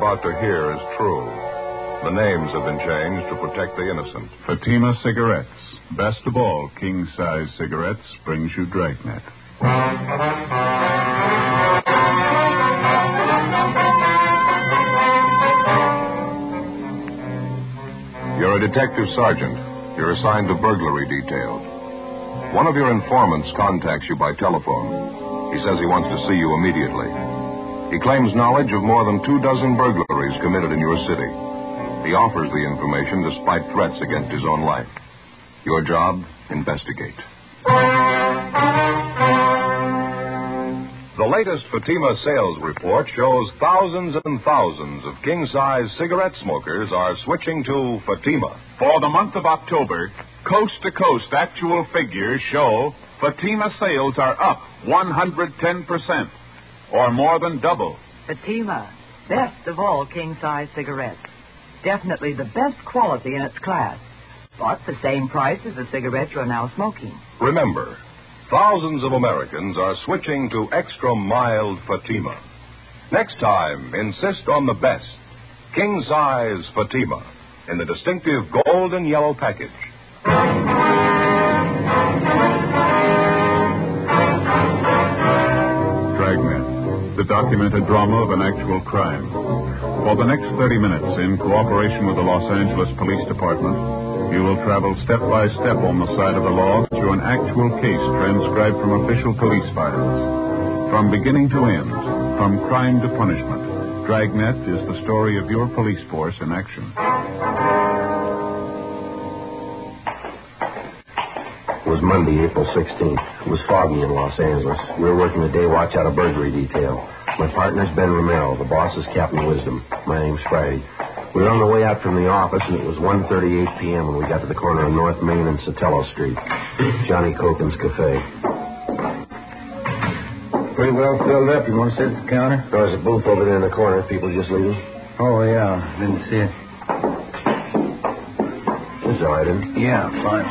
about to hear is true. The names have been changed to protect the innocent. Fatima Cigarettes. Best of all, king-size cigarettes brings you Dragnet. You're a detective sergeant. You're assigned to burglary detail. One of your informants contacts you by telephone. He says he wants to see you immediately. He claims knowledge of more than 24 burglaries committed in your city. He offers the information despite threats against his own life. Your job, investigate. The latest Fatima sales report shows thousands and thousands of king-size cigarette smokers are switching to Fatima. For the month of October, coast-to-coast actual figures show Fatima sales are up 110%, or more than double. Fatima, best of all king-size cigarettes. Definitely the best quality in its class, but the same price as the cigarettes you're now smoking. Remember, thousands of Americans are switching to extra mild Fatima. Next time, insist on the best, king-size Fatima, in the distinctive gold and yellow package. Dragnet, the documented drama of an actual crime. For the next 30 minutes, in cooperation with the Los Angeles Police Department, you will travel step by step on the side of the law through an actual case transcribed from official police files. From beginning to end, from crime to punishment, Dragnet is the story of your police force in action. It was Monday, April 16th. It was foggy in Los Angeles. We were working the day watch out of burglary detail. My partner's Ben Romero. The boss is Captain Wisdom. My name's Friday. We were on the way out from the office, and it was 1:38 p.m. when we got to the corner of North Main and Sotelo Street. Johnny Cokin's Cafe. Pretty well filled up. You want to sit at the counter? There's a booth over there in the corner. People just leaving. Oh, yeah. Didn't see it. It's all right, isn't it? Yeah, fine.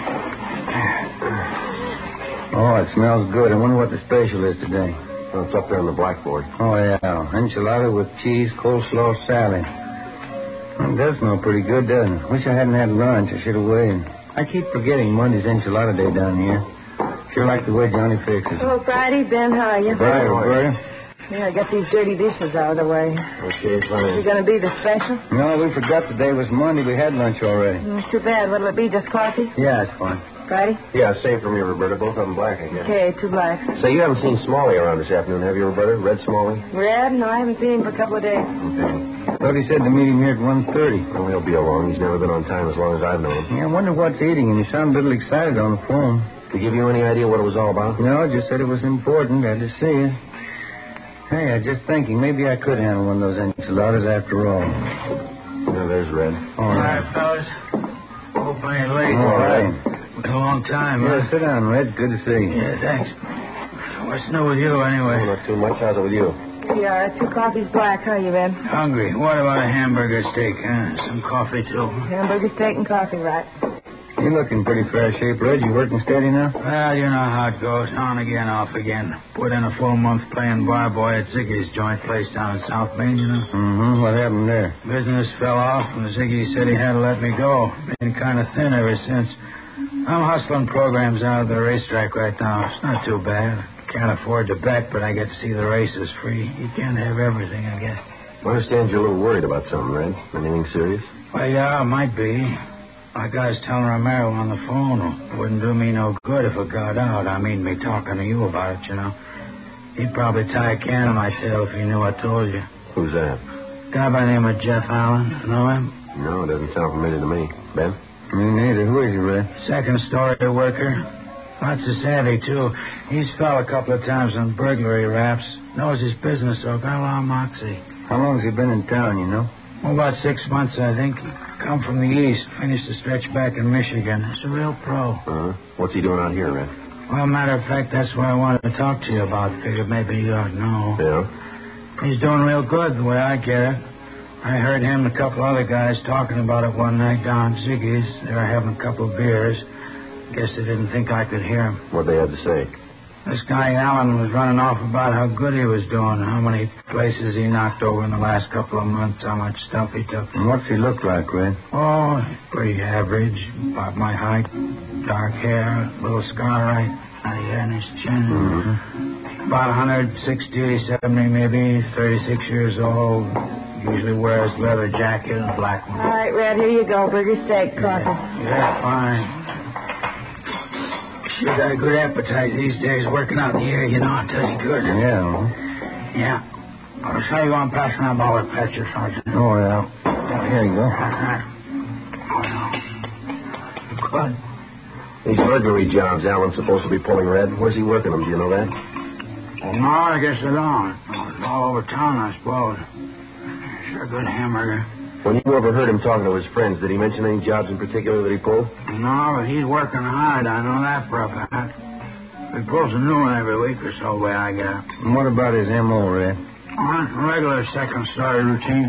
Oh, it smells good. I wonder what the special is today. Well, it's up there on the blackboard. Oh, yeah. Enchilada with cheese, coleslaw, salad. Well, it does smell pretty good, doesn't it? Wish I hadn't had lunch. I should have waited. I keep forgetting Monday's enchilada day down here. Sure like the way Johnny fixes it. Oh, Friday, Ben, how are you? Right, Roberta. Yeah, get these dirty dishes out of the way. Okay, fine. You going to be the special? No, we forgot today was Monday. We had lunch already. Too bad. What'll it be, just coffee? Yeah, it's fine. Friday? Yeah, same for me, Roberta. Both of them black, I guess. Okay, 2 blacks. Say, you haven't seen Smalley around this afternoon, have you, Roberta? Red Smalley? Red? No, I haven't seen him for a couple of days. Okay. Thought he said to meet him here at 1:30. Well, he'll be along. He's never been on time as long as I've known him. Yeah, I wonder what's eating him. You sound a little excited on the phone. Did he give you any idea what it was all about? No, just said it was important. Had to see it. Hey, I was just thinking, maybe I could handle one of those enchiladas after all. Yeah, there's Red. All right, fellas. Hope I ain't late. All right. Been a long time, Yeah, huh? sit down, Red. Good to see you. Yeah, thanks. What's new with you, Oh, anyway? not too much. How's it with you? Yeah, 2 coffees black. How are you, Ben? Hungry. What about a hamburger steak, huh? Some coffee, too. Hamburger, steak, and coffee, right? You're looking pretty fair shape, Red. You working steady now? Well, you know how it goes. On again, off again. Put in a full month playing bar boy at Ziggy's joint place down in South Main, you know. Mm-hmm. What happened there? Business fell off, and Ziggy said he had to let me go. Been kind of thin ever since. I'm hustling programs out of the racetrack right now. It's not too bad. Can't afford to bet, but I get to see the races free. You can't have everything, I guess. I understand you're a little worried about something, Red. Anything serious? Well, yeah, it might be. Like I was telling Romero on the phone, it wouldn't do me no good if it got out. I mean, me talking to you about it, you know. He'd probably tie a can to my tail if he knew I told you. Who's that? Guy by the name of Jeff Allen. Know him? No, it doesn't sound familiar to me. Ben? Me neither. Who is he, Red? Second story worker. Lots of savvy, too. He's fell a couple of times on burglary raps. Knows his business, so got a lot of moxie. How long's he been in town, you know? Well, about 6 months, I think. Come from the east. Finished a stretch back in Michigan. He's a real pro. Uh-huh. What's he doing out here, Red? Well, matter of fact, that's what I wanted to talk to you about. Figured maybe you ought to know. Yeah? He's doing real good, the way I get it. I heard him and a couple other guys talking about it one night down at Ziggy's. They were having a couple of beers. Guess they didn't think I could hear him. What they had to say? This guy Allen was running off about how good he was doing, how many places he knocked over in the last couple of months, how much stuff he took. And what's he look like, Red? Oh, pretty average. About my height. Dark hair, little scar right here in his chin. Mm-hmm. About 160, 70 maybe, 36 years old. Usually wears leather jacket and black one. All right, Red, here you go. Burger, steak, coffee. Yeah, fine. Sure got a good appetite these days. Working out in the air, you know, it does you good. Yeah. Yeah. I'll show you on passing that ball at Patcher, Sergeant. Oh, yeah. Here you go. Good. These burglary jobs Alan's supposed to be pulling, Red. Where's he working them? Do you know that? Well, no, I guess I don't. It's all over town, I suppose. Sure good hamburger. When you overheard him talking to his friends, did he mention any jobs in particular that he pulled? No, but he's working hard. I know that for a fact. He pulls a new one every week or so, the way I get it. And what about his M.O., Red? Regular second-story routine.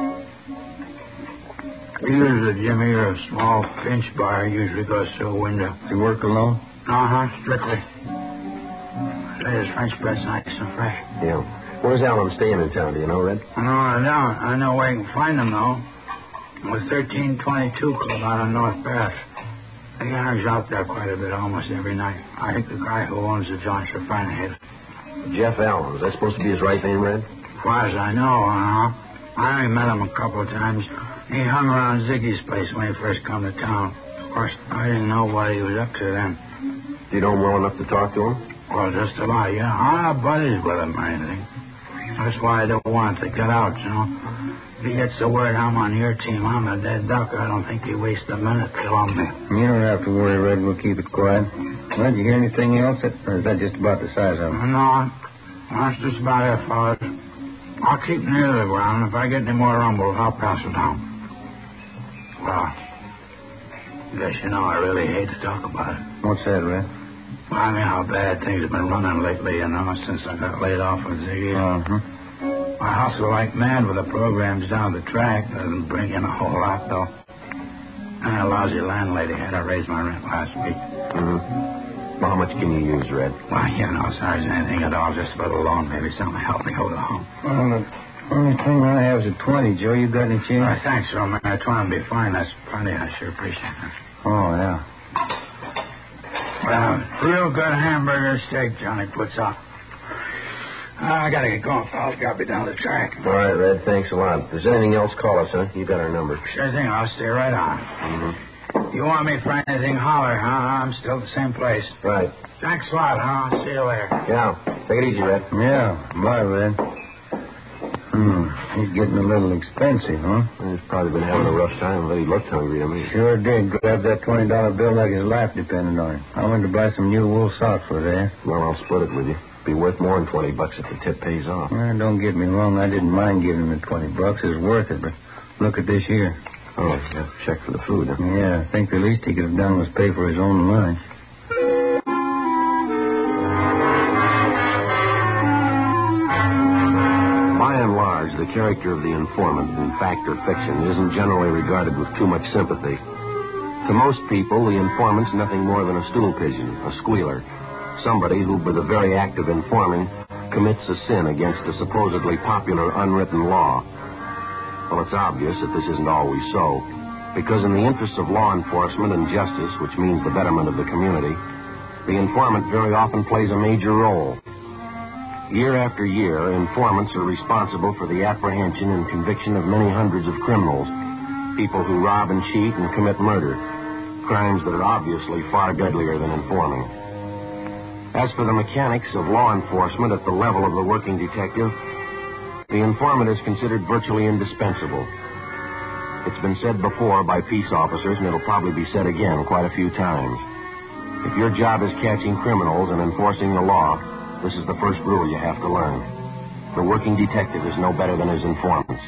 He uses a jimmy or a small pinch bar. Usually goes through a window. Does he work alone? Strictly. Say his French bread's nice and fresh. Yeah. Where's Alan staying in town? Do you know, Red? No, I don't. I know where you can find him, though. With 1322 Club out on North Pass. He hangs out there quite a bit, almost every night. I think the guy who owns the joint should find him. Jeff Allen. Is that supposed to be his right name, Red? As far as I know, I only met him a couple of times. He hung around Ziggy's place when he first come to town. Of course, I didn't know what he was up to then. Do you know him well enough to talk to him? Well, just about, yeah. I'm not buddies with him or anything. That's why I don't want it to get out, you know. If he gets the word I'm on your team, I'm a dead duck. I don't think he wastes a minute killing me. You don't have to worry, Red. We'll keep it quiet. Well, did you hear anything else? Or is that just about the size of it? No, that's just about it, fellas. I'll keep near the ground. If I get any more rumbles, I'll pass it down. Well, guess you know I really hate to talk about it. What's that, Red? Well, I mean how bad things have been running lately, you know, since I got laid off with Ziggy. I hustle like mad with the programs down the track. Doesn't bring in a whole lot, though. And a lousy landlady had to raise my rent last week. Well, how much can you use, Red? Well, you know, Sergeant, anything at all, just a little loan, maybe something to help me hold it home. Well, the only thing I have is a 20, Joe. You got any change? Thanks, so man. I try and be fine. That's plenty. I sure appreciate that. Oh, yeah. Well, real good hamburger steak Johnny puts on. I gotta get going, fellas. Got me down the track. All right, Red. Thanks a lot. If there's anything else, call us, huh? You got our number. Sure thing. I'll stay right on. You want me for anything, holler, huh? I'm still at the same place. Right. Thanks a lot, huh? I'll see you later. Yeah. Take it easy, Red. Yeah. Bye, Red. He's getting a little expensive, huh? He's probably been having a rough time, but he looked hungry to me. Sure did. Grabbed that $20 bill like his life depended on it. I went to buy some new wool socks for there. Well, I'll split it with you. Be worth more than $20 if the tip pays off. Well, don't get me wrong. I didn't mind giving him the $20. It's worth it, but look at this here. Oh, yeah. Check for the food, huh? Yeah, I think the least he could have done was pay for his own lunch. By and large, the character of the informant in fact or fiction isn't generally regarded with too much sympathy. To most people, the informant's nothing more than a stool pigeon, a squealer. Somebody who, by the very act of informing, commits a sin against a supposedly popular unwritten law. Well, it's obvious that this isn't always so, because in the interests of law enforcement and justice, which means the betterment of the community, the informant very often plays a major role. Year after year, informants are responsible for the apprehension and conviction of many hundreds of criminals, people who rob and cheat and commit murder, crimes that are obviously far deadlier than informing. As for the mechanics of law enforcement at the level of the working detective, the informant is considered virtually indispensable. It's been said before by peace officers, and it'll probably be said again quite a few times. If your job is catching criminals and enforcing the law, this is the first rule you have to learn. The working detective is no better than his informants.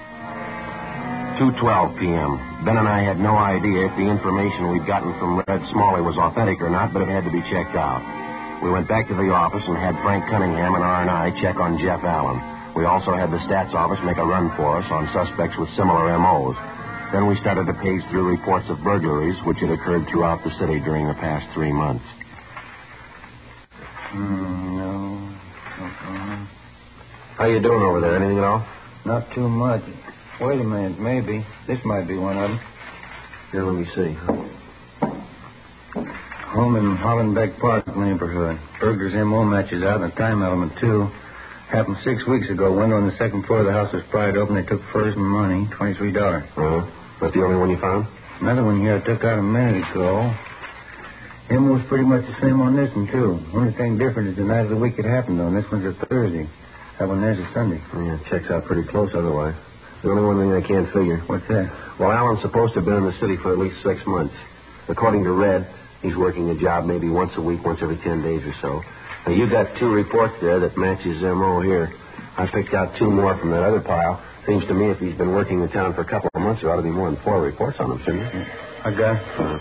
2:12 p.m. Ben and I had no idea if the information we'd gotten from Red Smalley was authentic or not, but it had to be checked out. We went back to the office and had Frank Cunningham and R&I check on Jeff Allen. We also had the stats office make a run for us on suspects with similar M.O.s. Then we started to page through reports of burglaries which had occurred throughout the city during the past 3 months. No. How you doing over there? Anything at all? Not too much. Wait a minute, maybe. This might be one of them. Here, let me see. Home in Hollenbeck Park neighborhood. Burglar's M.O. matches out in a time element, too. Happened 6 weeks ago. Window on the second floor of the house was pried open. They took furs and money, $23. Uh-huh. That's the only one you found? Another one here I took out a minute ago. M.O.'s pretty much the same on this one, too. Only thing different is the night of the week it happened on. This one's a Thursday. That one there's a Sunday. Yeah, checks out pretty close otherwise. The only one thing I can't figure. What's that? Well, Alan's supposed to have been in the city for at least 6 months. According to Red, he's working a job maybe once a week, once every 10 days or so. Now, you got 2 reports there that match his M.O. here. I picked out 2 more from that other pile. Seems to me if he's been working in town for a couple of months, there ought to be more than 4 reports on him, shouldn't there? I got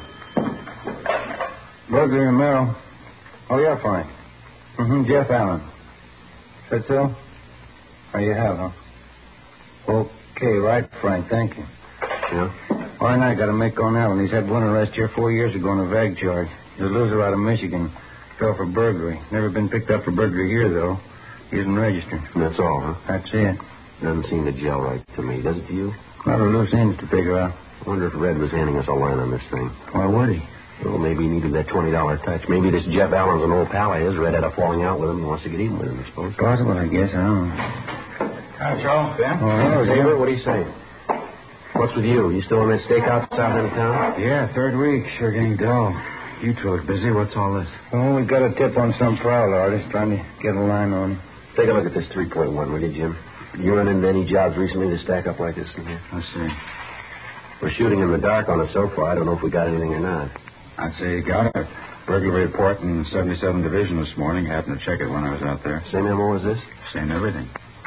Burglary and Merrill. Oh, yeah, fine. Jeff Allen. That so? Oh, you have, huh? Okay, right, Frank, thank you. Yeah? All right, I got to make on Allen. He's had one arrest here 4 years ago on a vag charge. He's a loser out of Michigan. Fell for burglary. Never been picked up for burglary here, though. He isn't registered. That's all, huh? That's it. Doesn't seem to gel right to me, does it to you? A lot of loose ends to figure out. I wonder if Red was handing us a line on this thing. Why would he? Well, maybe he needed that $20 touch. Maybe this Jeff Allen's an old pal of his. Red had a falling out with him. He wants to get even with him, I suppose. Possible, I guess. I don't know. Hi, Joe. Ben? Oh, hello, David, what do you say? What's with you? You still on that stakeout south end of town? Yeah, 3rd week. Sure getting dull. You two are busy. What's all this? Oh, we got a tip on some prowler artist trying to get a line on him. Take a look at this 3.1, will you, Jim? You run into any jobs recently to stack up like this in here? I see. We're shooting in the dark on it so far. I don't know if we got anything or not. I'd say you got it. Burglary report in 77 Division this morning. Happened to check it when I was out there. Same M.O. as this? Same everything.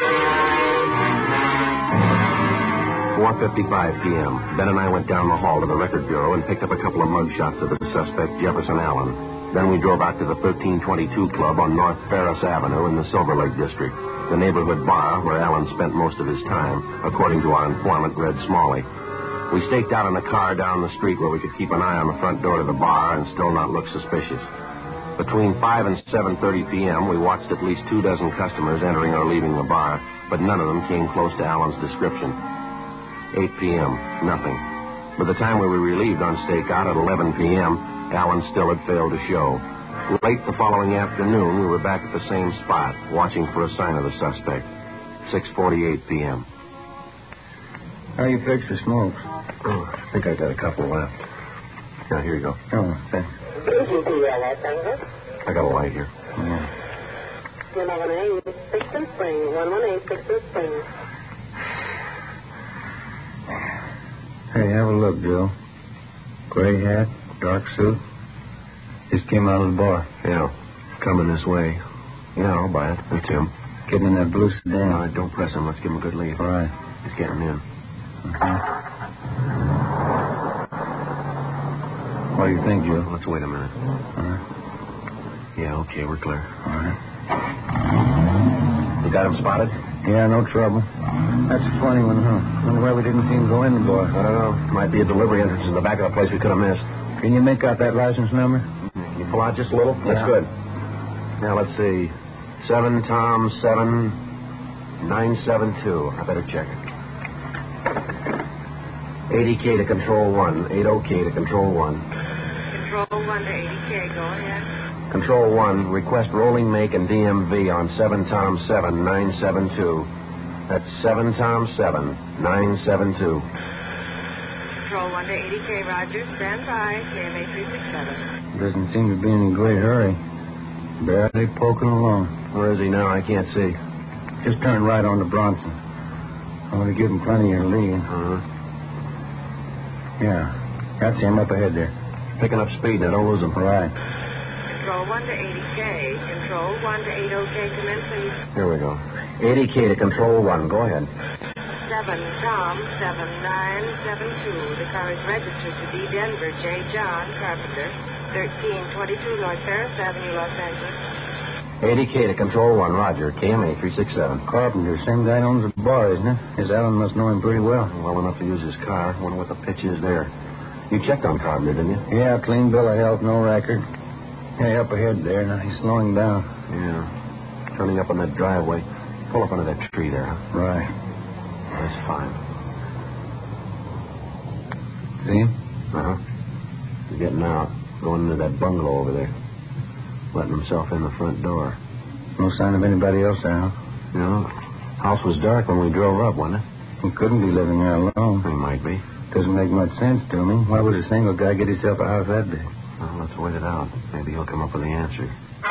4:55 p.m. Ben and I went down the hall to the record bureau and picked up a couple of mug shots of the suspect, Jefferson Allen. Then we drove out to the 1322 Club on North Ferris Avenue in the Silver Lake District, the neighborhood bar where Allen spent most of his time, according to our informant, Red Smalley. We staked out in a car down the street where we could keep an eye on the front door to the bar and still not look suspicious. Between 5 and 7:30 p.m., we watched at least 24 customers entering or leaving the bar, but none of them came close to Allen's description. 8 p.m., nothing. By the time we were relieved on stakeout at 11 p.m., Allen still had failed to show. Late the following afternoon, we were back at the same spot, watching for a sign of the suspect. 6:48 p.m. How you fixed the smokes? Oh, I think I got a couple left. Now, here you go. Oh, thanks. I got a light here. Yeah. 118 Sixth Spring. 118 Sixth Spring. Hey, have a look, Joe. Gray hat, dark suit. Just came out of the bar. Yeah, coming this way. Yeah, I'll buy it. That's him. Getting in that blue sedan. All right, don't press him. Let's give him a good lead. All right. He's getting in. What do you think, Joe? Let's wait a minute. All right. Yeah, okay, we're clear. All right. You got him spotted? Yeah, no trouble. That's a funny one, huh? Wonder why we didn't see him go in the bar. I don't know. Might be a delivery entrance in the back of the place we could have missed. Can you make out that license number? Can you pull out just a little? Yeah. That's good. Now, let's see. 7 Tom 7 972. I better check it. 80K to Control 1. 80K to Control 1. Control 1 to 80K. Go ahead. Control 1, request rolling make and DMV on 7 Tom 7 972. That's 7 Tom 7 972. Control 1 to 80K. Roger. Stand by. KMA 367. Doesn't seem to be in a great hurry. Barely poking along. Where is he now? I can't see. Just turn right on to Bronson. I want to give him plenty of lead. Uh-huh. Yeah. That's him up ahead there. Picking up speed now. Don't lose him. Right. Control 1 to 80K. Control 1 to 80K. Come in, please. Here we go. 80K to Control 1. Go ahead. 7 Tom 7972. The car is registered to be Denver J. John Carpenter, 1322 North Ferris Avenue, Los Angeles. 80K to Control 1. Roger. KMA 367. Carpenter, same guy owns the bar, isn't it? His Allen must know him pretty well. Well enough to use his car. Wonder what the pitch is there. You checked on Carpenter, didn't you? Yeah, clean bill of health, no record. Hey, up ahead there. Now he's slowing down. Yeah. Turning up on that driveway. Pull up under that tree there, huh? Right. That's fine. See him? Uh-huh. He's getting out. Going into that bungalow over there. Letting himself in the front door. No sign of anybody else there, huh? No. House was dark when we drove up, wasn't it? He couldn't be living there alone. He might be. Doesn't make much sense to me. Why would a single guy get himself a house that big? Well, let's wait it out. Maybe he'll come up with the answer.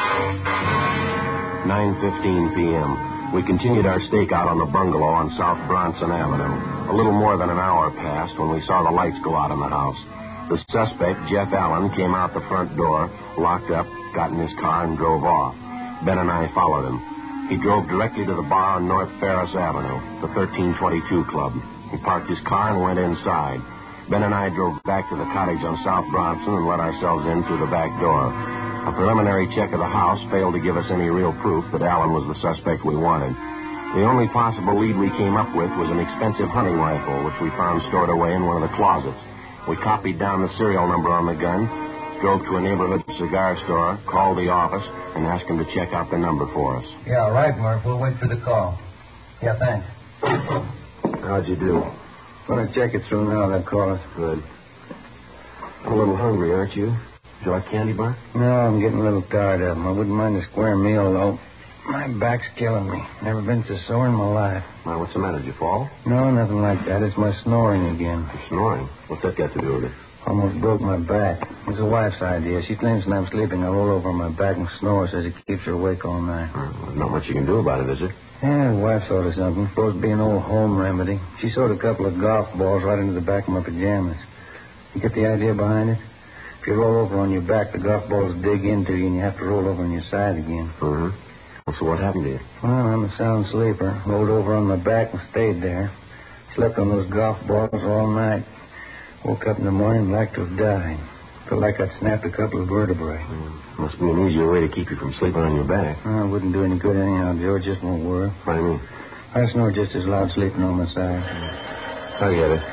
9:15 p.m. We continued our stakeout on the bungalow on South Bronson Avenue. A little more than an hour passed when we saw the lights go out in the house. The suspect, Jeff Allen, came out the front door, locked up, got in his car, and drove off. Ben and I followed him. He drove directly to the bar on North Ferris Avenue, the 1322 Club. He parked his car and went inside. Ben and I drove back to the cottage on South Bronson and let ourselves in through the back door. A preliminary check of the house failed to give us any real proof that Allen was the suspect we wanted. The only possible lead we came up with was an expensive hunting rifle, which we found stored away in one of the closets. We copied down the serial number on the gun, drove to a neighborhood cigar store, called the office, and asked him to check out the number for us. Yeah, right, Murph. We'll wait for the call. Yeah, thanks. How'd you do? Want to check it through now, that call. Good. I'm a little hungry, aren't you? Would you like candy bar? No, I'm getting a little tired of them. I wouldn't mind a square meal, though. My back's killing me. Never been so sore in my life. Now, what's the matter? Did you fall? No, nothing like that. It's my snoring again. You're snoring? What's that got to do with it? Almost broke my back. It was the wife's idea. She claims when I'm sleeping, I roll over on my back and snore. Says it keeps her awake all night. There's not much you can do about it, is there? Yeah, the wife thought of something. Supposed to be an old home remedy. She sewed a couple of golf balls right into the back of my pajamas. You get the idea behind it? If you roll over on your back, the golf balls dig into you and you have to roll over on your side again. Mm-hmm. Well, so what happened to you? Well, I'm a sound sleeper. Rolled over on my back and stayed there. Slept on those golf balls all night. Woke up in the morning like to have died. Felt like I'd snapped a couple of vertebrae. Must be an easier way to keep you from sleeping on your back. It wouldn't do any good anyhow, George. Just won't work. What do you mean? I snore just as loud sleeping on my side. I get it.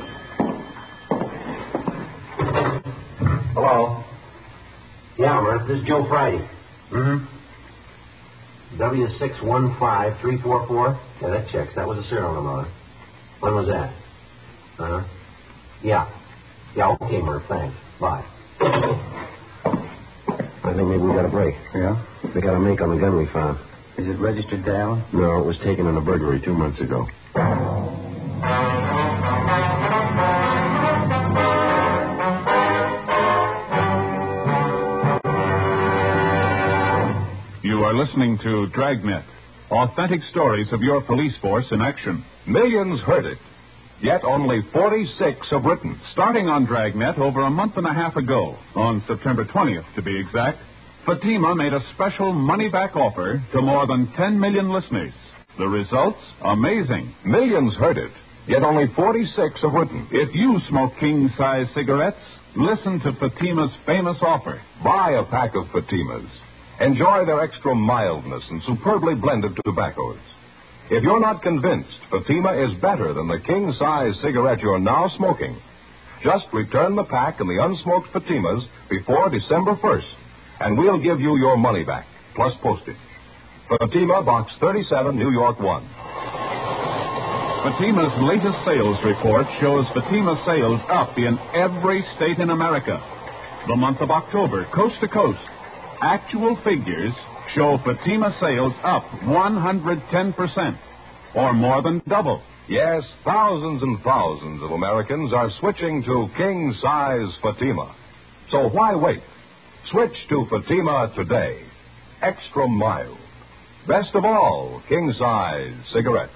Hello? Yeah, Murph. This is Joe Friday. Mm-hmm. W615344? Yeah, that checks. That was a serial number. When was that? Uh-huh. Yeah. Yeah, okay, Murph. Thanks. Bye. I think maybe we got a break. Yeah? They got a make on the gun we found. Is it registered to Allen? No, it was taken in a burglary 2 months ago. You are listening to Dragnet, authentic stories of your police force in action. Millions heard it, yet only 46 have written. Starting on Dragnet over a month and a half ago, on September 20th to be exact, Fatima made a special money-back offer to more than 10 million listeners. The results? Amazing. Millions heard it, yet only 46 have written. If you smoke king-size cigarettes, listen to Fatima's famous offer. Buy a pack of Fatimas. Enjoy their extra mildness and superbly blended tobaccos. If you're not convinced Fatima is better than the king-size cigarette you're now smoking, just return the pack and the unsmoked Fatimas before December 1st, and we'll give you your money back, plus postage. Fatima, Box 37, New York 1. Fatima's latest sales report shows Fatima sales up in every state in America. The month of October, coast to coast, actual figures show Fatima sales up 110%, or more than double. Yes, thousands and thousands of Americans are switching to king-size Fatima. So why wait? Switch to Fatima today. Extra mild. Best of all, king-size cigarettes.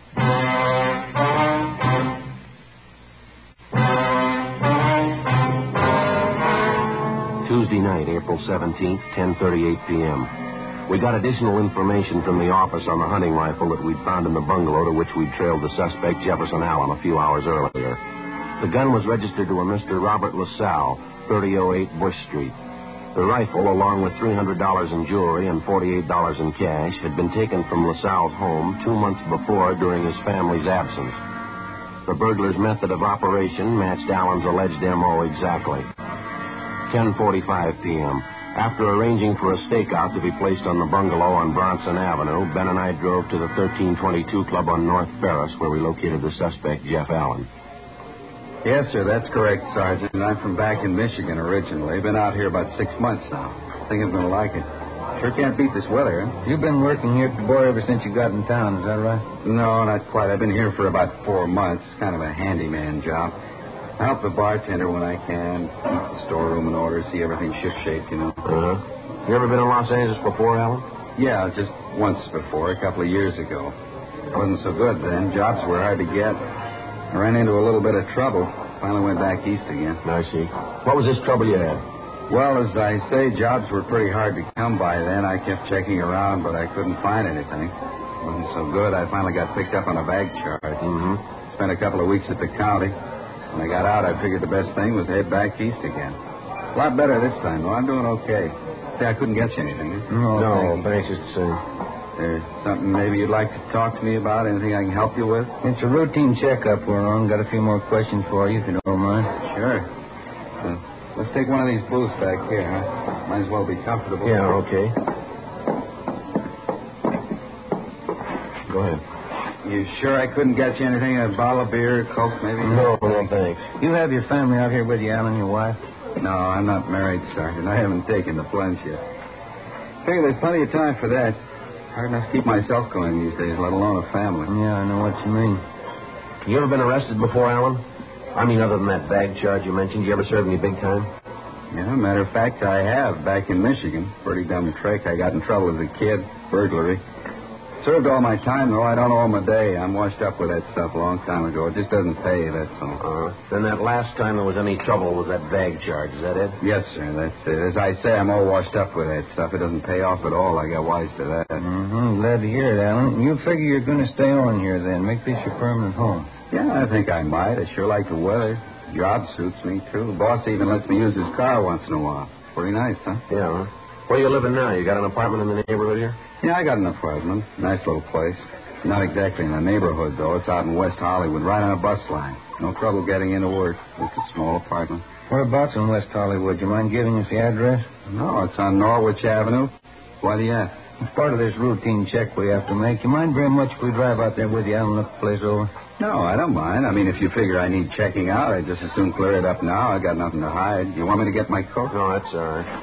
Tuesday night, April 17th, 10:38 p.m. We got additional information from the office on the hunting rifle that we'd found in the bungalow to which we'd trailed the suspect, Jefferson Allen, a few hours earlier. The gun was registered to a Mr. Robert LaSalle, 3008 Bush Street. The rifle, along with $300 in jewelry and $48 in cash, had been taken from LaSalle's home 2 months before during his family's absence. The burglar's method of operation matched Allen's alleged M.O. exactly. 10:45 p.m. After arranging for a stakeout to be placed on the bungalow on Bronson Avenue, Ben and I drove to the 1322 Club on North Ferris, where we located the suspect, Jeff Allen. Yes, sir, that's correct, Sergeant. I'm from back in Michigan originally. Been out here about 6 months now. Think I'm going to like it. Sure can't beat this weather, huh? You've been working here at the Boy ever since you got in town, is that right? No, not quite. I've been here for about 4 months. Kind of a handyman job. I help the bartender when I can. Keep the storeroom in order, see everything shipshape, you know. Uh-huh. You ever been in Los Angeles before, Alan? Yeah, just once before, a couple of years ago. It wasn't so good then. Jobs were hard to get. I ran into a little bit of trouble. Finally went back east again. I see. What was this trouble you had? Well, as I say, jobs were pretty hard to come by then. I kept checking around, but I couldn't find anything. It wasn't so good. I finally got picked up on a bag charge. Mm-hmm. Spent a couple of weeks at the county. When I got out, I figured the best thing was head back east again. A lot better this time, though. I'm doing okay. See, I couldn't get you anything. No, thanks just the same. There's something maybe you'd like to talk to me about? Anything I can help you with? It's a routine checkup we're on. Got a few more questions for you, if you don't mind. Sure. Let's take one of these booths back here, huh? Might as well be comfortable. Yeah, okay. Go ahead. You sure I couldn't get you anything? A bottle of beer, Coke, maybe? No, thanks. You have your family out here with you, Alan, your wife? No, I'm not married, Sergeant. I haven't taken the plunge yet. Figure there's plenty of time for that. Hard enough to keep myself going these days, let alone a family. Yeah, I know what you mean. You ever been arrested before, Alan? I mean, other than that bag charge you mentioned, you ever served any big time? Yeah, matter of fact, I have, back in Michigan. Pretty dumb trick. I got in trouble as a kid. Burglary. Served all my time, though. I don't owe them a day. I'm washed up with that stuff a long time ago. It just doesn't pay, that's all. Then that last time there was any trouble with that bag charge, is that it? Yes, sir, that's it. As I say, I'm all washed up with that stuff. It doesn't pay off at all. I got wise to that. Mm-hmm. Glad to hear it, Alan. You figure you're going to stay on here, then. Make this your permanent home. Yeah, I think I might. I sure like the weather. Job suits me, too. The boss even lets me use his car once in a while. Pretty nice, huh? Yeah. Where you living now? You got an apartment in the neighborhood here? Yeah, I got an apartment. Nice little place. Not exactly in the neighborhood, though. It's out in West Hollywood, right on a bus line. No trouble getting into work. Just a small apartment. Whereabouts in West Hollywood? You mind giving us the address? No, it's on Norwich Avenue. Why do you ask? It's part of this routine check we have to make. You mind very much if we drive out there with you and look the place over? No, I don't mind. I mean, if you figure I need checking out, I'd just as soon clear it up now. I got nothing to hide. You want me to get my coat? No, that's all right.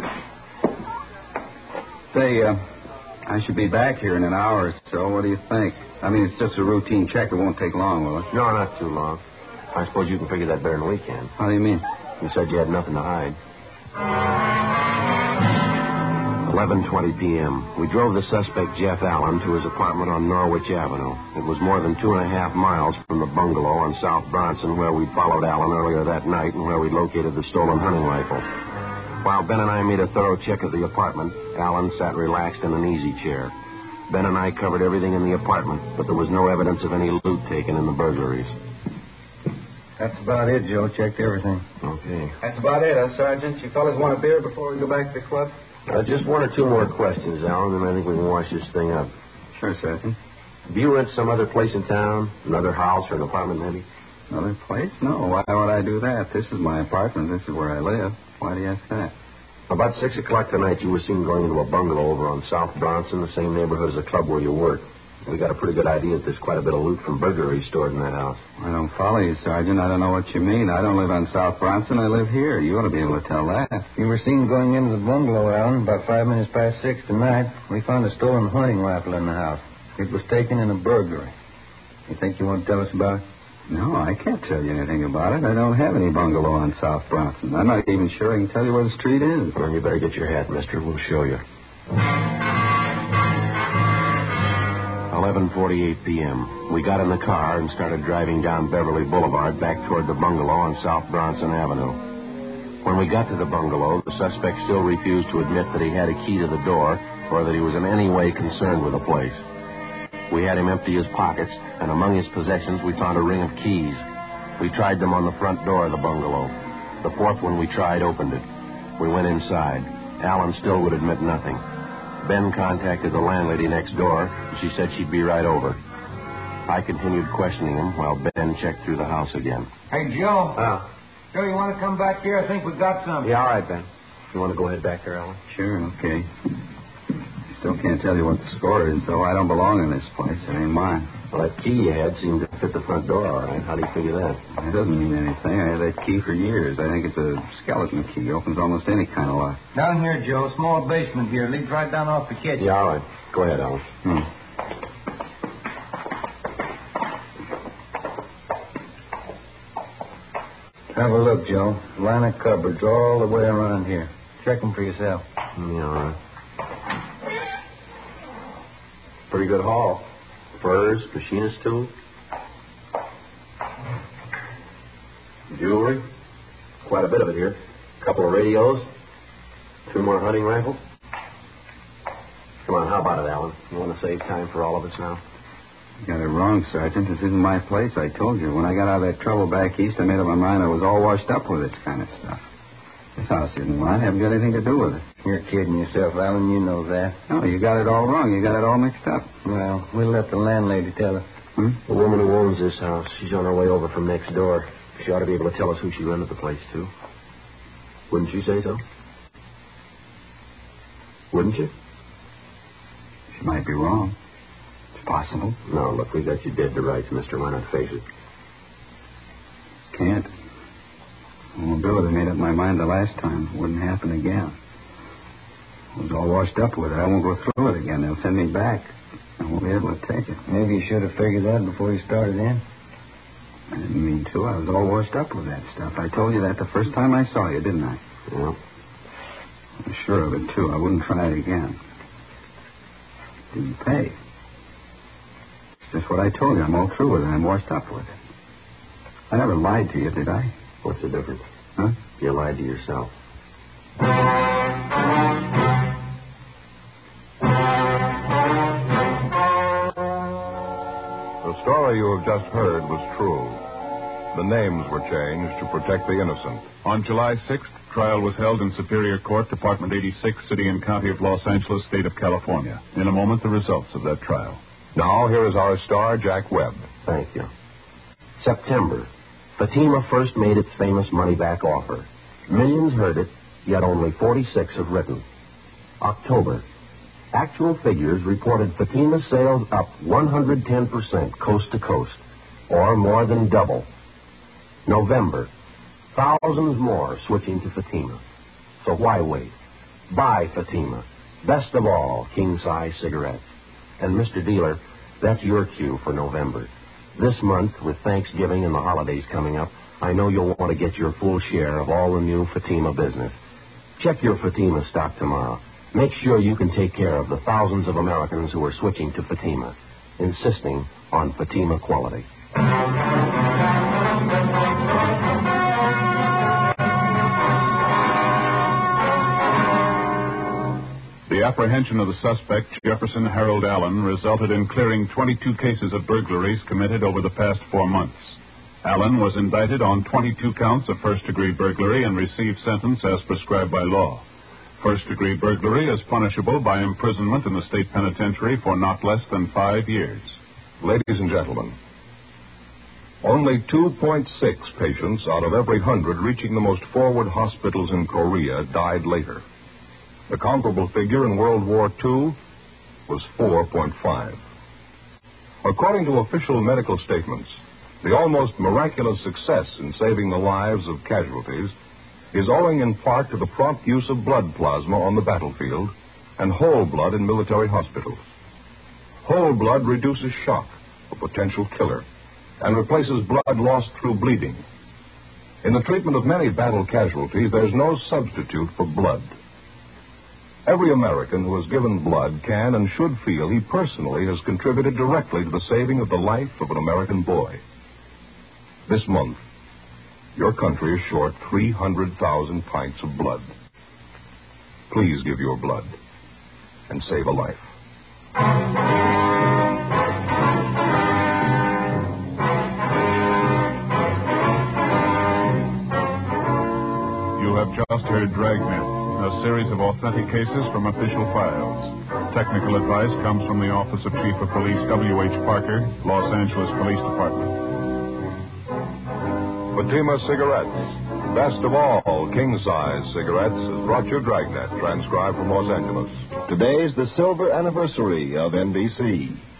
Say, I should be back here in an hour or so. What do you think? I mean, it's just a routine check. It won't take long, will it? No, not too long. I suppose you can figure that better than we can. How do you mean? You said you had nothing to hide. 11:20 p.m. We drove the suspect, Jeff Allen, to his apartment on Norwich Avenue. It was more than 2.5 miles from the bungalow on South Bronson where we'd followed Allen earlier that night and where we'd located the stolen hunting rifle. While Ben and I made a thorough check of the apartment, Allen sat relaxed in an easy chair. Ben and I covered everything in the apartment, but there was no evidence of any loot taken in the burglaries. That's about it, Joe. Checked everything. Okay. That's about it, Sergeant? You fellas want a beer before we go back to the club? Just one or two more questions, Alan, and I think we can wash this thing up. Sure, Sergeant. Do you rent some other place in town? Another house or an apartment, maybe? Another place? No. Why would I do that? This is my apartment. This is where I live. Why do you ask that? About 6 o'clock tonight, you were seen going into a bungalow over on South Bronson, the same neighborhood as the club where you work. We got a pretty good idea that there's quite a bit of loot from burglaries stored in that house. I don't follow you, Sergeant. I don't know what you mean. I don't live on South Bronson. I live here. You ought to be able to tell that. You were seen going into the bungalow, Alan, about 5 minutes past 6 tonight. We found a stolen hunting rifle in the house. It was taken in a burglary. You think you want to tell us about it? No, I can't tell you anything about it. I don't have any bungalow on South Bronson. I'm not even sure I can tell you where the street is. Well, you better get your hat, mister. We'll show you. 11:48 p.m. We got in the car and started driving down Beverly Boulevard back toward the bungalow on South Bronson Avenue. When we got to the bungalow, the suspect still refused to admit that he had a key to the door or that he was in any way concerned with the place. We had him empty his pockets, and among his possessions we found a ring of keys. We tried them on the front door of the bungalow. The fourth one we tried opened it. We went inside. Allen still would admit nothing. Ben contacted the landlady next door, and she said she'd be right over. I continued questioning him while Ben checked through the house again. Hey, Joe. Joe, you want to come back here? I think we've got something. Yeah, all right, Ben. You want to go ahead back there, Alan? Sure, okay. Still can't tell you what the score is, though. I don't belong in this place. It ain't mine. Well, that key you had seemed to fit the front door all right. How do you figure that? It doesn't mean anything. I had that key for years. I think it's a skeleton key. Opens almost any kind of lock. Down here, Joe. Small basement here. Leads right down off the kitchen. Yeah, all right. Go ahead, Alan. Have a look, Joe. Line of cupboards all the way around here. Check them for yourself. Yeah, all right. Pretty good haul. Furs, machinist tools. Jewelry. Quite a bit of it here. A couple of radios. 2 more hunting rifles. Come on, how about it, Alan? You want to save time for all of us now? You got it wrong, Sergeant. This isn't my place, I told you. When I got out of that trouble back east, I made up my mind I was all washed up with this kind of stuff. This house isn't mine. I haven't got anything to do with it. You're kidding yourself, Alan. You know that. No, you got it all wrong. You got it all mixed up. Well, we'll let the landlady tell us. The woman who owns this house, she's on her way over from next door. She ought to be able to tell us who she rented the place to. Wouldn't you say so? Wouldn't you? She might be wrong. It's possible. No, look, we got you dead to rights, mister. Why not face it? Can't. Well, Bill had made up my mind the last time. It wouldn't happen again. I was all washed up with it. I won't go through it again. They'll send me back. I won't be able to take it. Maybe you should have figured that before you started in. I didn't mean to. I was all washed up with that stuff. I told you that the first time I saw you, didn't I? Yeah. I was sure of it, too. I wouldn't try it again. Didn't pay. It's just what I told you. I'm all through with it. I'm washed up with it. I never lied to you, did I? What's the difference? Huh? You lied to yourself. The story you have just heard was true. The names were changed to protect the innocent. On July 6th, trial was held in Superior Court, Department 86, City and County of Los Angeles, State of California. In a moment, the results of that trial. Now, here is our star, Jack Webb. Thank you. September. Fatima first made its famous money-back offer. Millions heard it, yet only 46 have written. October. Actual figures reported Fatima's sales up 110% coast to coast, or more than double. November. Thousands more switching to Fatima. So why wait? Buy Fatima. Best of all, king-size cigarettes. And, Mr. Dealer, that's your cue for November. This month, with Thanksgiving and the holidays coming up, I know you'll want to get your full share of all the new Fatima business. Check your Fatima stock tomorrow. Make sure you can take care of the thousands of Americans who are switching to Fatima, insisting on Fatima quality. The apprehension of the suspect, Jefferson Harold Allen, resulted in clearing 22 cases of burglaries committed over the past 4 months. Allen was indicted on 22 counts of first-degree burglary and received sentence as prescribed by law. First-degree burglary is punishable by imprisonment in the state penitentiary for not less than 5 years. Ladies and gentlemen, only 2.6 patients out of every 100 reaching the most forward hospitals in Korea died later. The comparable figure in World War II was 4.5. According to official medical statements, the almost miraculous success in saving the lives of casualties is owing in part to the prompt use of blood plasma on the battlefield and whole blood in military hospitals. Whole blood reduces shock, a potential killer, and replaces blood lost through bleeding. In the treatment of many battle casualties, there's no substitute for blood. Every American who has given blood can and should feel he personally has contributed directly to the saving of the life of an American boy. This month, your country is short 300,000 pints of blood. Please give your blood and save a life. You have just heard Dragnet, a series of authentic cases from official files. Technical advice comes from the Office of Chief of Police W.H. Parker, Los Angeles Police Department. Fatima cigarettes. Best of all, king-size cigarettes has brought you Dragnet, transcribed from Los Angeles. Today's the silver anniversary of NBC.